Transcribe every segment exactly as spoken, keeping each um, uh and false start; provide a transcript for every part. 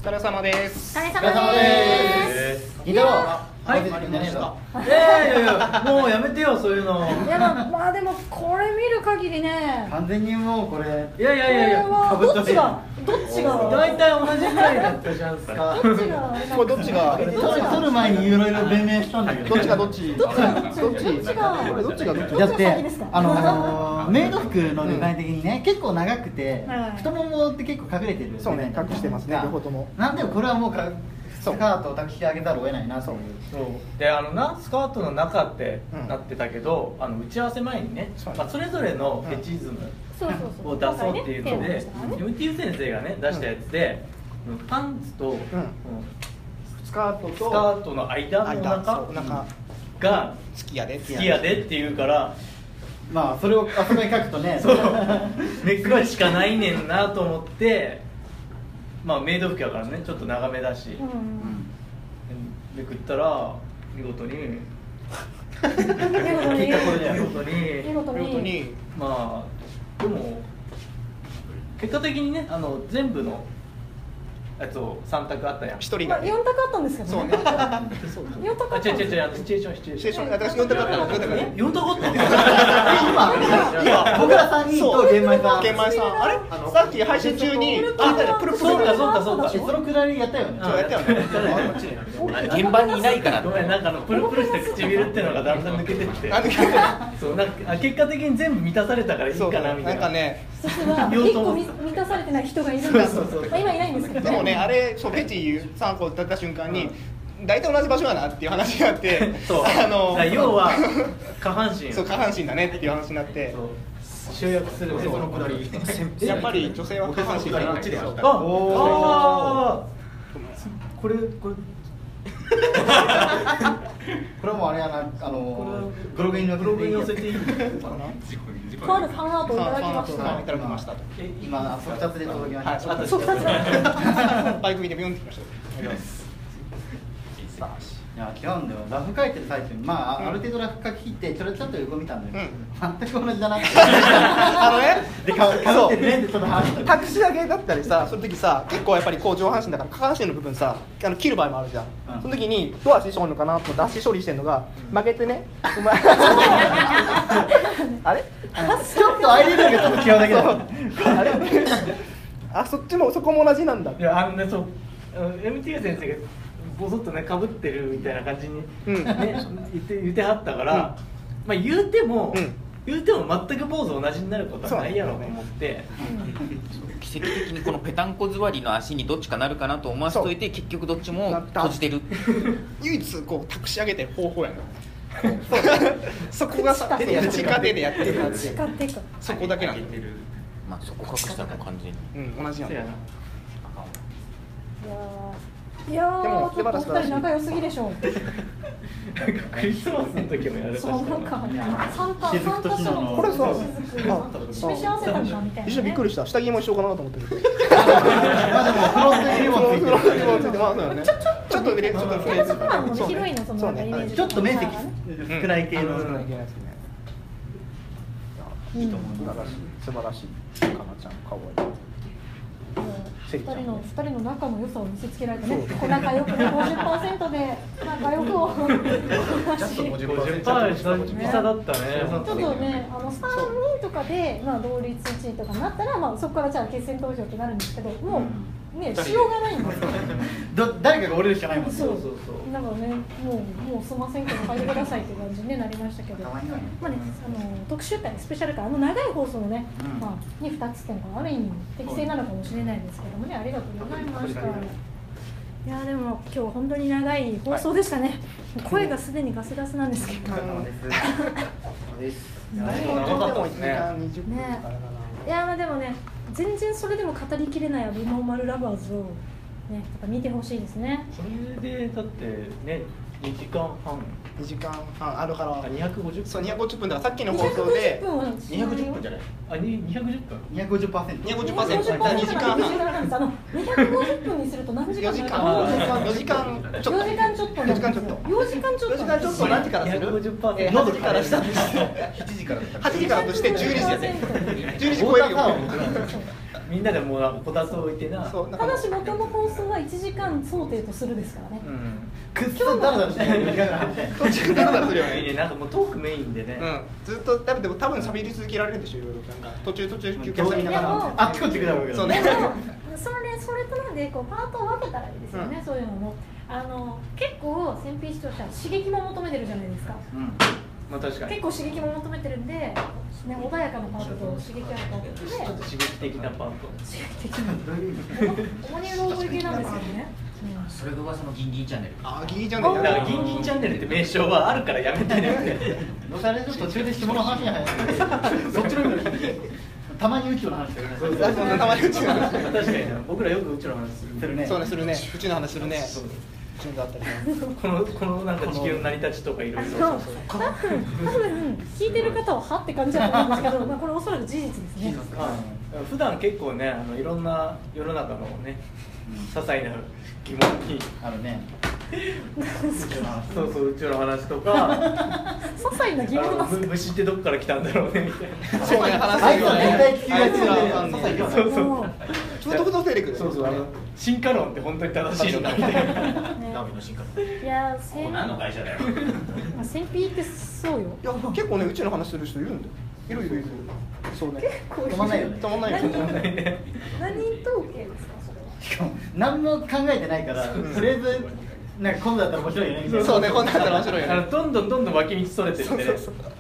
疲れ様です。 お疲れ様です。 いいだろう。 はい、 始まりました。 いやいやいや、もうやめてよそういうの。 いやまあでもこれ見る限りね。 完全にもうこれ。 いやいやいやいや。 どっちがどっちが。 大体同じくらいだったじゃんすか。 どっちが。 これどっちが。 撮る前にいろいろ弁明したんだけど。 どっちがどっち。 どっちがどっち。 どっちが。これどっちがどっち。 だってあのメイド服のデザイン的にね結構長くて太ももって結構隠れてる。 そうね、隠してますね両方とも。 なんでもこれはもうか。スカートを抱き上げざるを得ないな。 そうで、あのなスカートの中ってなってたけど、あの打ち合わせ前にね、まあそれぞれのフェチズムを出そうっていうので、エムティーユー 先生がね出したやつで、パンツとスカートとスカートの間の中が好きやで好きやでっていうから、 まあそれをあそこに書くとね、 そうネックレスしかないねんなと思って。まあメイド服やからねちょっと長めだし、うん、で食ったら見事に見事に見事にまあでも結果的にねあの全部のやつをさん択あったやん。 一人がよん択あったんですけどね。よん択あった。 違う違う違う、シチュエーションシチュエーション。 私よん択あったの。 よん択あったの。 今僕らさんにんと玄米さん。 玄米さん。あれ？さっき配信中にあプルプル。 そうかそうかそうか。 そのくだりやったよね。 そうやったよね。 現場にいないから。 ごめん、なんかあのプルプルした唇っていうのがだんだん抜けてって。そうなんか結果的に全部満たされたからいいかなみたいな。 なんかね。 実はいっこ満たされてない人がいるんですよ。今いないんですけど。 でもねあれそうフェチさんこ立った瞬間に大体同じ場所やなっていう話になって、 そうあの要は下半身。 そう下半身だねっていう話になって。 集約するそのくだり。 やっぱり女性は下半身がこっちでやった。 ああ。これこれ。 これもあれやな、あのブログに載せていいのかな。 とあるファンアートをいただきました。 いただきました。 今速達で届きました。 はい、速達。バイク見てビヨンってきました。 いや違うんだよ。ラフ書いてる最中に、まあある程度ラフ書き切ってちょろちょっと横見たんだよ。全く同じだなって。 あのね、 でかかってねってちょっと話した。 タクシー上げだったりさ、その時さ、結構やっぱりこう上半身だから下半身の部分さ、あの切る場合もあるじゃん。その時にどう足しょるのかなと思って足処理してんのが曲げてね。お前あれ？ ちょっとアイリールがちょっと違うだけだ。 あれ？あそっちもそこも同じなんだ。 いやあのねそう エムティーユー 先生がボソッとね被ってるみたいな感じに、うん、ね言って言ってはったから、うん、まあ言うても、うん、言うても全くポーズ同じになることはないやろうと思って、 奇跡的にこのペタンコ座りの足にどっちかなるかなと思わせといて結局どっちも閉じてる。 唯一こうタクシー上げてる方法やな。そこがさ地下手でやってるやつ。そこだけなんだ。 まあそこ隠したら完全に。 うん同じやん。 いやー、ちょっとお二人仲良すぎでしょ。 クリスマスの時もやる。 そうなんかサンタサンタショーこれさ、 示し合わせたんだみたいな。 一緒びっくりした。下着も一緒かなと思ってる。 まあでもフロントにリボンついてる。 ついてますよね。ちょっと入れちょっとそこはもう広いのそのイメージ。 ちょっと面積少ない系の。 いいと思う。素晴らしい。かなちゃん可愛い。 二人の二人の仲の良さを見せつけられてね、仲良くねごじゅっパーセントで仲良くを。 ちょっとごじゅっパーセント久々だったね。 ちょっとねあの三人とかでまあ同率いちいとかになったらまあそこからじゃあ決選投票ってなるんですけど、もうねしようがないんですよ。 ど誰かが折れるしかないもん。 そうそうそう。だからねもうもうすみませんけど入ってくださいっていう感じになりましたけど、まあねあの特集会スペシャル会あの長い放送のねまあにふたつっていうのがある意味適正なのかもしれないですけどもねありがとうございました。いやでも今日本当に長い放送でしたね。声がすでにガスガスなんですけど。 そうです。 長かったですね。 ね。いやまあでもね全然それでも語りきれないアブノーマルラバーズをねやっぱ見てほしいですね。 それでだってねにじかんはんにじかんはんあるからにひゃくごじゅっぷんそうにひゃくごじゅっぷんだからさっきの放送でにひゃくじゅっぷんじゃないあにひゃくじゅっぷんにひゃくごじゅっパーセントにひゃくごじゅっパーセントにじかんはんにひゃくごじゅっぷんにすると何時間よじかんよじかんちょっとよじかんちょっとよじかんちょっとよじかんちょっとよじかんちょっと何時からするにひゃくごじゅっパーセントはちじからしたはちじからとしてじゅうにじやねじゅうにじ超えるよみんなでもうこたつを置いてな。 ただし元の放送はいちじかん想定とするですからね。 くっそダラダラしてる。 途中ダラダラするよね。 なんかもうトークメインでね。 ずっと多分でも多分喋り続けられるでしょいろいろなんか途中途中休憩しながらあっちこっち行くだろうけど。 それそれとなんでこうパートを分けたらいいですよね。そういうのもあの結構選品視聴者刺激も求めてるじゃないですか。 まあ確かに結構刺激も求めてるんで、ね、穏やかなパートと刺激あるパートでちょっと刺激的なパート刺激的な主にロード系なんですよね。 それが噂のギンギンチャンネル。 あ、ギンギンチャンネル。 だからギンギンチャンネルって名称はあるからやめてねって。 どうせあれ途中で下の話に入る。そっちの意味でたまに宇宙の話するね。 たまに宇宙の話。 確かに僕らよく宇宙の話するね。 そうねするね。宇宙の話するね。 このこのなんか地球の成り立ちとかいろいろ。 多分多分聞いてる方ははって感じだと思うんですけど、まあこれおそらく事実ですね。 普段結構ねあのいろんな世の中のね些細な疑問にあるね。 そうそう宇宙の話とか。 些細な疑問。 虫ってどこから来たんだろうねみたいな。 そうね話すよね。 あいつら絶対聞きがちそうそう。 ちょっとこと出てくる。 そうそうあの進化論って本当に正しいのかみたいな。 ダーウィンの進化論。 いやー、 何の会社だよ。 選品ってそうよ。 いや結構ね宇宙の話する人いるんだよ。いるいるいる。そうね。 止まんないよね。 止まんないよ。 何統計ですかそれは。 しかも何も考えてないからとりあえずなんか今度だったら面白いよねみたいな。 そうね今度だったら面白いよね。 どんどんどんどん脇道それてってね。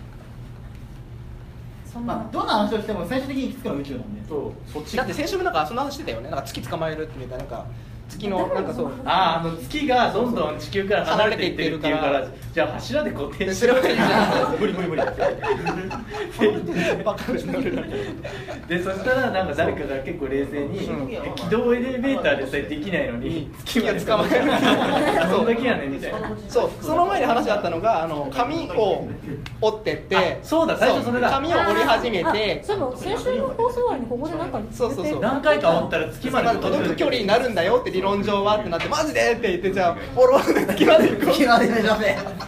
まあどんな話をしても最終的に行き着くのは宇宙なんで。 そうそっちだって先週もなんかそんな話してたよね。なんか月捕まえるってみたいななんか月のなんかそう。 あああの月がどんどん地球から離れていってるっていうからじゃあ柱で固定すればいいじゃん。 無理無理無理ってバカになる。 でそしたらなんか誰かが結構冷静に軌道エレベーターでさえできないのに月まで捕まえる。 そんだけやねんみたいな。 そうその前に話あったのがあの紙を折ってってそうだ最初それだ紙を折り始めて。 そういえば先週の放送終わりにここでなんかそうそうそう何回か折ったら月まで届く距離になるんだよって理論上はってなってマジでって言ってじゃあフォローで月まで行こう。 月まで目指せ。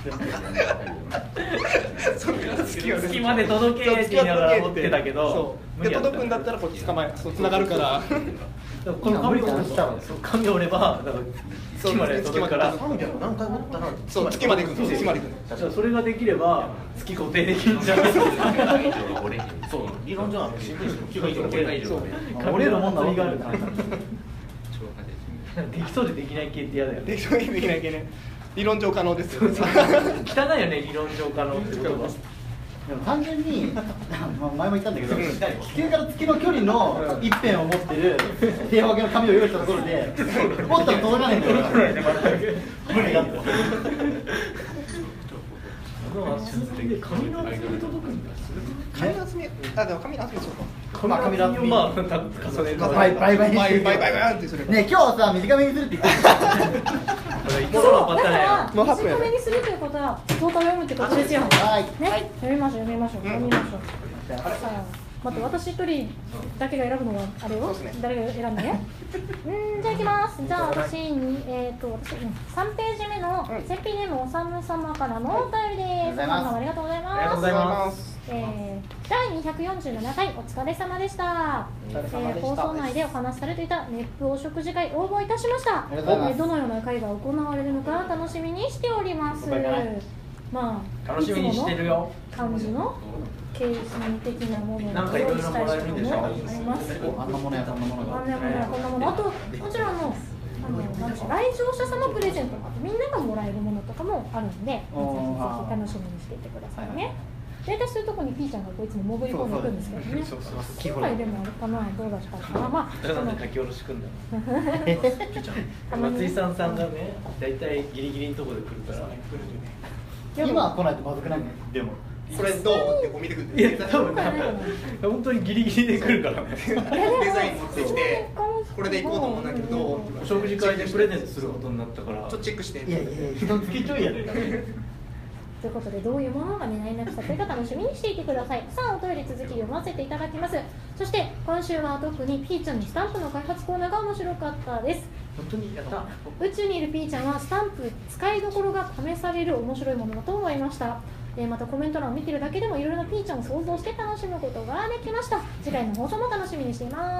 月まで届けって言いながら折ってたけどで届くんだったらこっち捕まえそう繋がるからこの紙を折ったら紙を折れば月まで届くから何回折ったらそう月まで行く月まで行くそれができれば月固定できるんじゃないですか。 そう理論上は新聞紙のきゅうばい以上折れない以上折れるもんなのがあるからできそうでできない系って嫌だよね。 できそうでできない系ね。理論上可能ですよ。 汚いよね理論上可能ってことは。 でも単純に前も言ったんだけど地球から月の距離の一辺を持ってる正方形の紙を用意したところで折ったら届かないんだよ。無理だって。 紙の厚み届くんだ。 紙の厚みあでも紙の厚みそうか。 まあ紙の厚みをまあ重ねる。 バイバイバイバイバイバイってする。 ね今日さ短めにするって言ってた。 そうだから短めにするということはストータを読むってことですよ。 はい。 ね読みましょう読みましょう読みましょう。さあ待って私一人だけが選ぶのはあれよ。誰が選んだね。うんじゃあ行きます。じゃあ私にえっと私さんページ目の選品ネームおさむ様からのお便りです。ありがとうございます。 ありがとうございます。 えー、だいにひゃくよんじゅうななかいお疲れ様でした。えー、放送内でお話しされていた熱風お食事会応募いたしました。えー、どのような会が行われるのか楽しみにしております。まあ楽しみにしてるよ。 感じの景品的なものをなんかいろいろもらえるんでしょ。 あります。 あんなものやこんなものが。 あんなものやこんなもの。あともちろんあのあのなんでしょう来場者様プレゼントとかみんながもらえるものとかもあるんで、ぜひぜひ楽しみにしていてくださいね。大体そういうところにピーちゃんがこういつも潜り込んでいくんですけどね。今回でもあれかなどうだったかな。まあなんで書き下ろしくんだろ。松井さんさんがね大体ギリギリのところで来るから。 今は来ないとまずくないの。でも。 これどうってこう見てくる。 いや多分本当にギリギリで来るからね。 デザイン持ってきてこれで行こうと思うんだけどお食事会でプレゼントすることになったから。ちょっとチェックして。 いやいや一月ちょいやる。 ということでどういうものが狙いなくさというか楽しみにしていてください。さあお便り続き読ませていただきます。そして今週は特にピーちゃんのスタンプの開発コーナーが面白かったです。 本当にやった。 宇宙にいるピーちゃんはスタンプ使いどころが試される面白いものだと思いました。えー、またコメント欄を見てるだけでもいろいろなピーちゃんを想像して楽しむことができました。次回の放送も楽しみにしています。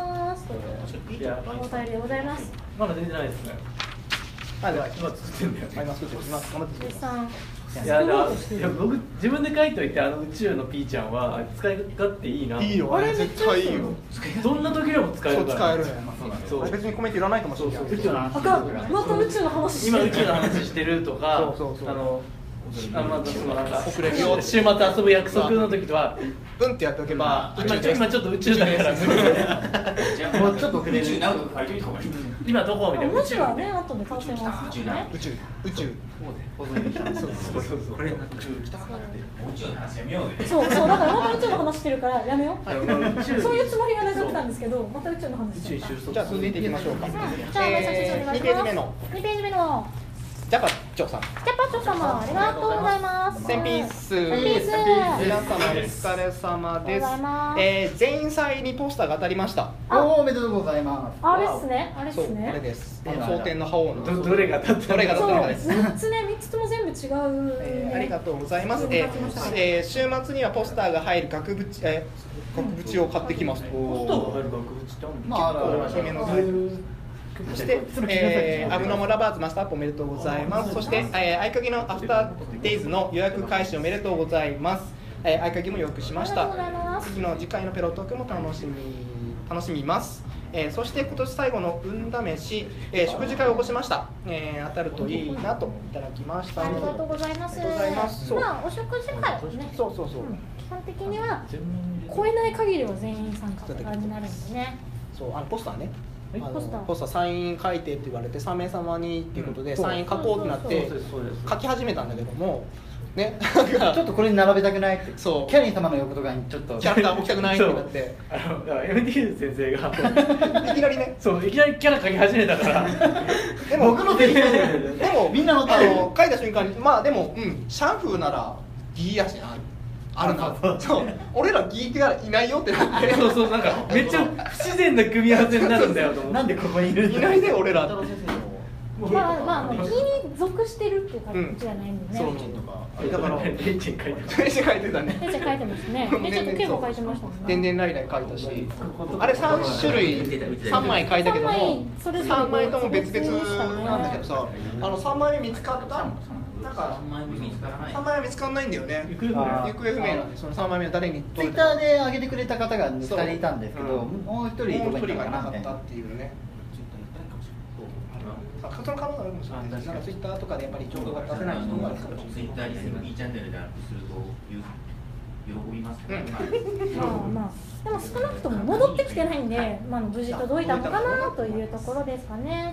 というお便りでございます。 まだ出てないですね。 あ、では今作ってんだよ。 今作ってます。今頑張って絶賛いや、いや僕自分で書いといて、あの宇宙のピーちゃんは使い勝手いいな。 いいよ、あれ絶対いいよ。 どんな時でも使えるから。 使えるね。 そう、 別にコメントいらないかもしれない。 宇宙の話。 あかん、また宇宙の話してる。 今宇宙の話してるとか、 そうそうそう。 あのあのそのなんか遅れるよ。週末遊ぶ約束の時は、 うんってやっておけば、 今今ちょっと宇宙だから無理で。 もうちょっと遅れる。 今どこみたいな。 文字はね、後で倒せますね。 宇宙、宇宙。 そうそうそう。これ宇宙来たかって。 宇宙の話やめようぜ。 そうそう、だからまた宇宙の話してるからやめよう。そういうつもりがなかったんですけど、また宇宙の話してる。 じゃあ続いていきましょうか。 じゃあにページ目のにページ目のジャパチョさん。 ジャパチョ様、ありがとうございます。 センピース。 センピース。 皆様お疲れ様です。えー、全員祭にポスターが当たりました。 おめでとうございます。 あれっすね、あれっすそう、 ね。 あれです。蒼天の覇王の。 どれが当たったどれが当たったのかです。 みっつね、みっつとも全部違う。 えー、ありがとうございます。えーえー、週末にはポスターが入る額縁、えー、額縁を買ってきます。 ポスターが入る額縁ってあるの？ まあ、あ大きめのサイズ。そして、えー、アブノーマルラバーズマスターアップおめでとうございます。そして、えー、合鍵のアフターデイズの予約開始おめでとうございます。えー、合鍵も予約しました。次の次回のペロトークも楽しみ楽しみます。えー、そして今年最後の運試し、えー、食事会を起こしました。えー、当たるといいなといただきました。 ありがとうございます。 ありがとうございます。 まあお食事会はね、 そうそうそう。 うん、基本的には超えない限りは全員参加って感じになるんでね。 そう、あのポスターね。あのポスターポスターサイン書いてって言われてさん名様にっていうことで、うん、サイン書こうってなって書き始めたんだけどもね、 ちょっとこれに並べたくないって、 そうキャリー様の横とかにちょっとキャラクター置きたくないってなってあのだから エムディー 先生がいきなりね、 そういきなりキャラ書き始めたからでも僕のせいででもみんなのあの書いた瞬間にまあでもうんシャンプーならギーやしなあるな、そう俺らギーキャラいないよってなってそうそうなんかめっちゃ不自然な組み合わせになるんだよと思ってなんでここにいるんだいないで俺らまあまあ、ギーに属してるっていう感じじゃないんでね。 そうだからレイチェン書いてレイチェン書いてたね。 レイチェン書いてますね。レイチェンとケイも書いてましたもんね。 電電ライライ書いたし、あれ三種類三枚書いたけども、三枚とも別々なんだけどさ、あの三枚目見つかった？なんか三枚目見つからない。三枚目見つからないんだよね。行方不明なんで、その三枚目は誰に？ ツイッターで上げてくれた方が二人いたんですけど、もう一人もう一人がいなかったっていうね。その可能性あるかもしれない。なんかツイッターとかでやっぱり情報が出せない人がいるから。 ツイッターに エヌピー チャンネルでアップすると喜びますね。 まあまあでも少なくとも戻ってきてないんで、まあ無事届いたのかなというところですかね。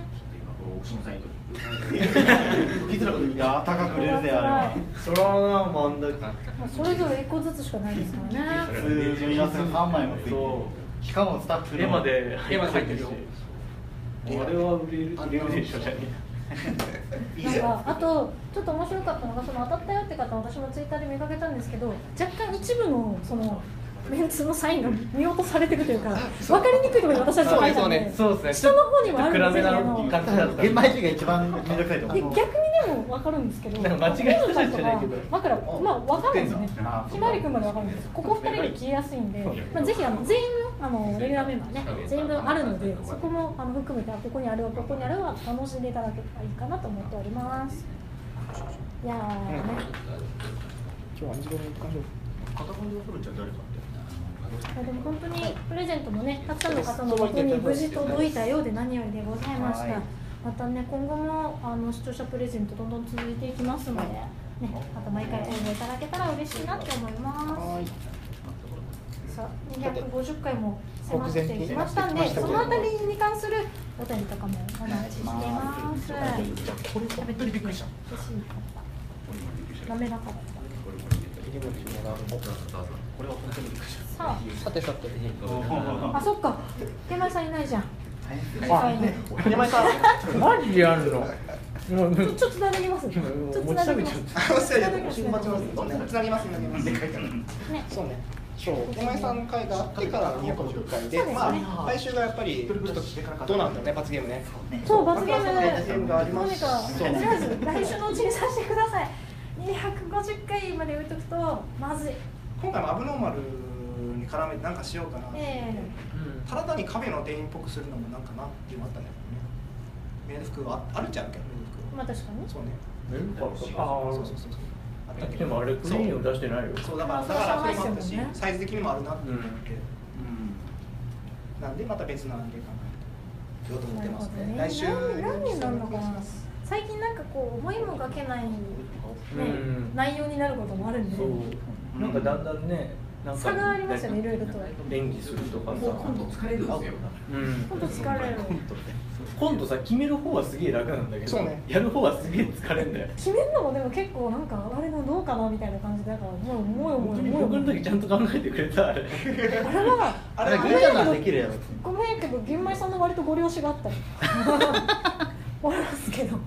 いや高く売れるぜあれ。 それはなまんだそれぞれ一個ずつしかないですからね。 普通に皆さん三枚もついてる。しかもスタッフ絵まで絵まで入ってるよ。 あれは売れる売れるでしょじゃねなんかあとちょっと面白かったのがその当たったよって方私もツイッターで見かけたんですけど若干一部のそのメンツのサインが見落とされてるというか分かりにくいところに私たち書いたんでそうですね下の方にもあるんですよね。 現場一が一番めんどくさいと思う。 逆にでも分かるんですけど間違いしたじゃないけど枕まあ分かるんですよね。ひまわりくんまで分かるんですここふたりで消えやすいんで、まあ、ぜひあの全員あのレギュラーメンバーね全部あるのでそこもあの含めてここにあるわここにあるわ楽しんでいただけたらいいかなと思っております。いやーね、 今日は水頃に行きましょう。 肩込んでくるんじゃ誰かでも本当にプレゼントもねたくさんの方の元に無事届いたようで何よりでございました。またね今後もあの視聴者プレゼントどんどん続いていきますので、ね、また毎回応募いただけたら嬉しいなって思います。さあにひゃくごじゅっかいも迫ってきましたんでそのあたりに関するお便りとかもお待ちしています。 これ本当にびっくりした。 嬉しかった。滑らかだった。 これは本当にびっくりした。 ささてさて。 あ、あそっか。手前さんいないじゃん。 あ、手前さん。 マジでやるの。 ちょっとつなぎます。ちょっとつなぎます。 つなぎます。つなぎます。つなぎます。 ね。 そうね。そう。手前さん会があってからにひゃくごじゅっかいで、まあ来週がやっぱりちょっとどうなんだろうね罰ゲームね。 そう罰ゲーム。 罰ゲームがあります。 とりあえず来週のうちにさせてください。にひゃくごじゅっかいまで置いとくとまずい。 今回もアブノーマルに絡めてなんかしようかなって、えー、ただ単にカフェの店員っぽくするのもなんかなっていうのあったんだけどね。メイド服はあるっちゃうけど、メイド服まあ確かにそうね。 メイド服ああそうそうそうそうあったけど、でもあれクリーンを出してないよ。 そうだからだからそれもあったし、サイズ的にもあるなって思って、なんでまた別の案件考えてようと思ってますね。来週何になるのかな。最近なんかこう思いもかけない、ね、内容になることもあるんで、 そうなんかだんだんね、なんか差がありますよね、いろいろと。 演技するとかさ、 コント疲れるんですよ。 コント疲れる。 コントさ、決める方はすげえ楽なんだけど、ね、やる方はすげえ疲れるんだよ。 決めるのもでも結構なんかあれのどうかなみたいな感じだから、もうもうもうもう僕の時ちゃんと考えてくれたあれ。 あれはあれごめんやけどできるやろ。 ごめんけど玄米さんの割とご了承があったり。思いますけど。ね。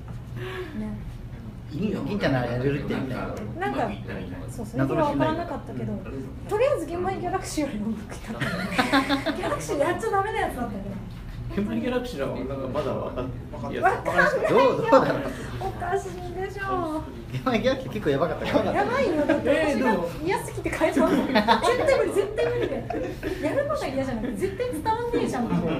いいよ、いいんじゃないやれるってみたいな。 なんかそうそれは分からなかったけど、とりあえず玄米ギャラクシーよりもうまくいった。ギャラクシーやっちゃダメなやつだったよね。 玄米ギャラクシーのなんかまだ分かんない。 分かんないよ。 どうどうだろう。 おかしいでしょう。 玄米ギャラクシー結構やばかったから。 やばいよ。だって私が嫌すぎて変えちゃうの。絶対無理絶対無理で。やるのが嫌じゃなくて絶対伝わんねえじゃんと思って。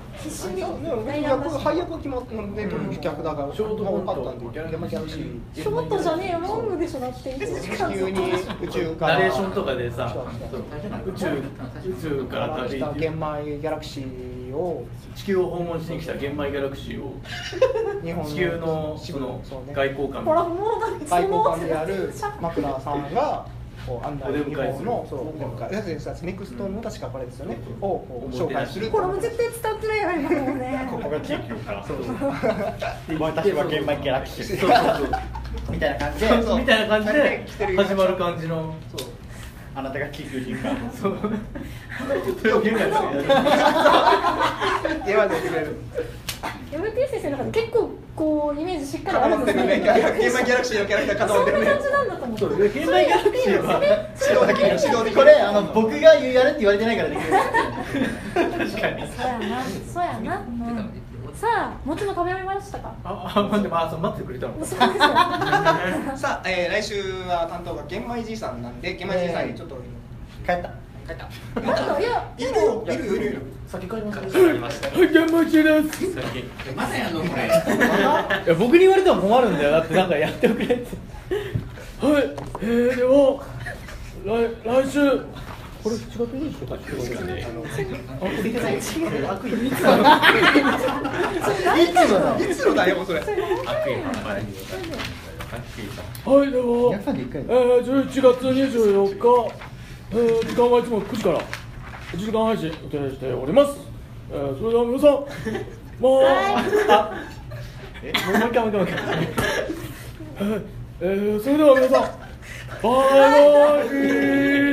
必死に配役が決まったので逆だからショートが多かったんで玄米ギャラクシーショートじゃねえよ、ロングでしょ。だっていちじかん急に宇宙からナレーションとかでさ、宇宙宇宙から旅した玄米ギャラクシーを地球を訪問しに来た玄米ギャラクシーを日本地球のその外交官ほらもうだって外交官である枕さんが案内日本のネクストの確かこれですよねを紹介する。 これも絶対伝わってないよ今もうね。 ここが地球か。私は玄米ギャラクシー。みたいな感じで、 みたいな感じで始まる感じの。 あなたが地球人か。 そう。それを玄米さんがやる。 言わないでくれる。 エムティー 先生の中で結構こうイメージしっかりあるんですね。 玄米ギャラクシーのキャラクター固まってるね。 そんな感じなんだと思う。 玄米ギャラクシーは指導できる指導できる。 これあの僕が言うやれって言われてないからできる。 確かに。 そうやな、そうやな。さあ、もちろん食べ終わりましたか。 あ、あ、待って、まあ、待ってくれたの。 そうですよ。 さあ、えー、来週は担当が玄米じいさんなんで、玄米じいさんにちょっと帰った。 帰った。 いや、 いるよ、いるよ、いるよ。 先帰ります。 帰りました。 玄米じいです。 まだやんのこれ。 いや、僕に言われても困るんだよ。だって、なんかやっておくれって。はい、えー、では、来、来週。これ違っていいですか？いつもいつもだよそれ。 はい、では、えー、じゅういちがつにじゅうよっか、えー、時間はいつもくじからいちじかん配信予定しております。えー、それでは皆さん、もう、あ、え、もう一回もう一回もう一回。えー、それでは皆さん、バイバイ。